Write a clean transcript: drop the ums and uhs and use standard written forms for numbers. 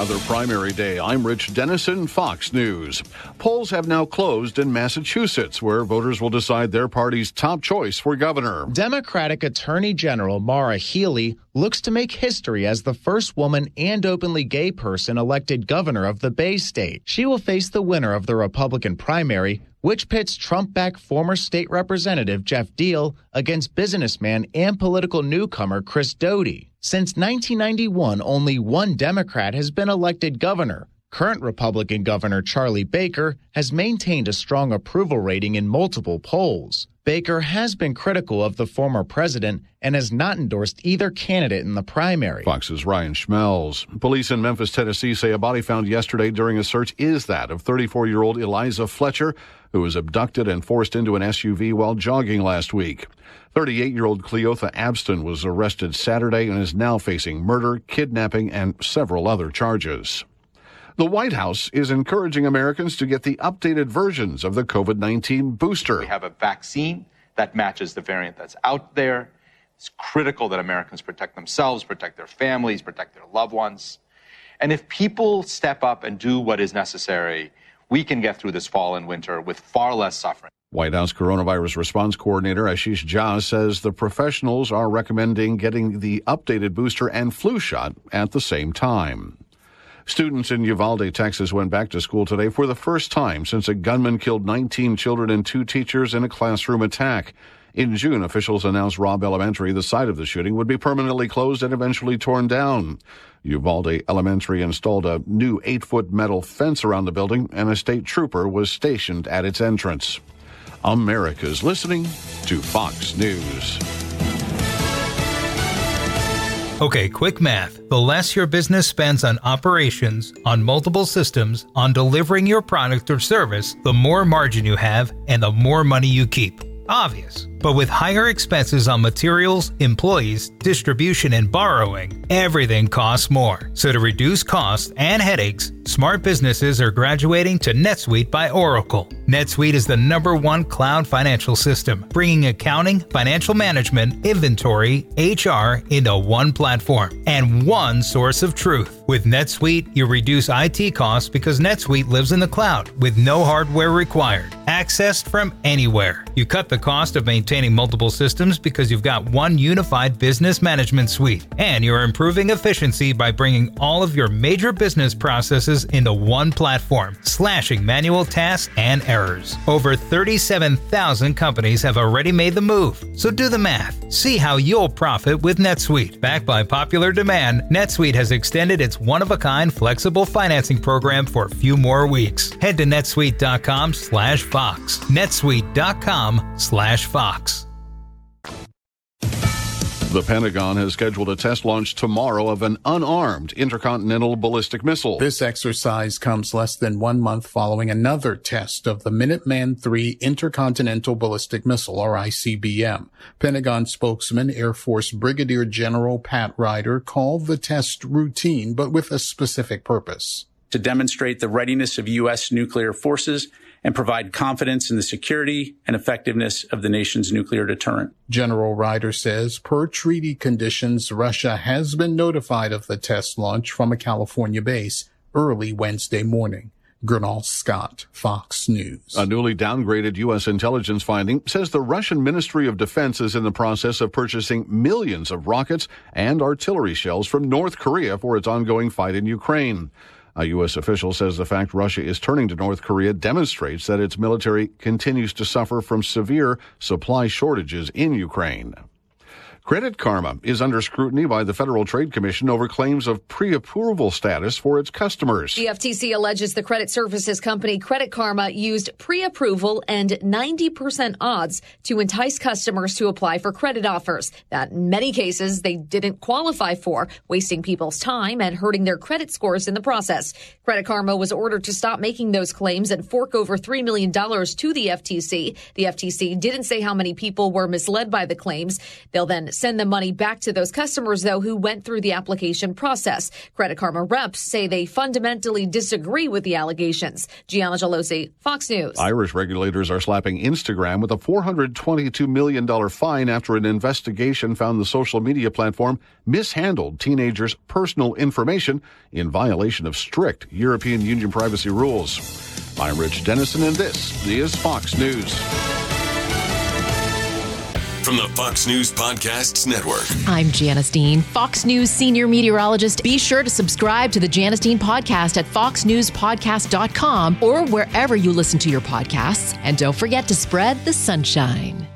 Another primary day. I'm Rich Dennison, Fox News. Polls have now closed in Massachusetts, where voters will decide their party's top choice for governor. Democratic Attorney General Maura Healey looks to make history as the first woman and openly gay person elected governor of the Bay State. She will face the winner of the Republican primary, which pits Trump-backed former state representative Jeff Deal against businessman and political newcomer Chris Doty. Since 1991, only one Democrat has been elected governor. Current Republican Governor Charlie Baker has maintained a strong approval rating in multiple polls. Baker has been critical of the former president and has not endorsed either candidate in the primary. Fox's Ryan Schmelz. Police in Memphis, Tennessee say a body found yesterday during a search is that of 34-year-old Eliza Fletcher, who was abducted and forced into an SUV while jogging last week. 38-year-old Cleotha Abston was arrested Saturday and is now facing murder, kidnapping, and several other charges. The White House is encouraging Americans to get the updated versions of the COVID-19 booster. We have a vaccine that matches the variant that's out there. It's critical that Americans protect themselves, protect their families, protect their loved ones. And if people step up and do what is necessary, we can get through this fall and winter with far less suffering. White House Coronavirus Response Coordinator Ashish Jha says the professionals are recommending getting the updated booster and flu shot at the same time. Students in Uvalde, Texas went back to school today for the first time since a gunman killed 19 children and 2 teachers in a classroom attack. In June, officials announced Robb Elementary, the site of the shooting, would be permanently closed and eventually torn down. Uvalde Elementary installed a new 8-foot metal fence around the building, and a state trooper was stationed at its entrance. America's listening to Fox News. Okay, quick math. The less your business spends on operations, on multiple systems, on delivering your product or service, the more margin you have and the more money you keep. Obvious. But with higher expenses on materials, employees, distribution, and borrowing, everything costs more. So to reduce costs and headaches, smart businesses are graduating to NetSuite by Oracle. NetSuite is the #1 cloud financial system, bringing accounting, financial management, inventory, HR into one platform and one source of truth. With NetSuite, you reduce IT costs because NetSuite lives in the cloud with no hardware required, accessed from anywhere. You cut the cost of maintaining multiple systems because you've got one unified business management suite, and you're improving efficiency by bringing all of your major business processes into one platform, slashing manual tasks and errors. Over 37,000 companies have already made the move, so do the math. See how you'll profit with NetSuite. Backed by popular demand, NetSuite has extended its one-of-a-kind flexible financing program for a few more weeks. Head to netsuite.com/Fox. netsuite.com/Fox. The Pentagon has scheduled a test launch tomorrow of an unarmed intercontinental ballistic missile. This exercise comes less than 1 month following another test of the Minuteman III intercontinental ballistic missile, or ICBM. Pentagon spokesman Air Force Brigadier General Pat Ryder called the test routine, but with a specific purpose. To demonstrate the readiness of U.S. nuclear forces and provide confidence in the security and effectiveness of the nation's nuclear deterrent. General Ryder says, per treaty conditions, Russia has been notified of the test launch from a California base early Wednesday morning. Gernal Scott, Fox News. A newly downgraded U.S. intelligence finding says the Russian Ministry of Defense is in the process of purchasing millions of rockets and artillery shells from North Korea for its ongoing fight in Ukraine. A U.S. official says the fact Russia is turning to North Korea demonstrates that its military continues to suffer from severe supply shortages in Ukraine. Credit Karma is under scrutiny by the Federal Trade Commission over claims of pre-approval status for its customers. The FTC alleges the credit services company Credit Karma used pre-approval and 90% odds to entice customers to apply for credit offers that in many cases they didn't qualify for, wasting people's time and hurting their credit scores in the process. Credit Karma was ordered to stop making those claims and fork over $3 million to the FTC. The FTC didn't say how many people were misled by the claims. They'll then send the money back to those customers, though, who went through the application process. Credit Karma reps say they fundamentally disagree with the allegations. Gianna Gelosi, Fox News. Irish regulators are slapping Instagram with a $422 million fine after an investigation found the social media platform mishandled teenagers' personal information in violation of strict European Union privacy rules. I'm Rich Dennison, and this is Fox News. From the Fox News Podcasts Network. I'm Janice Dean, Fox News senior meteorologist. Be sure to subscribe to the Janice Dean podcast at foxnewspodcast.com or wherever you listen to your podcasts. And don't forget to spread the sunshine.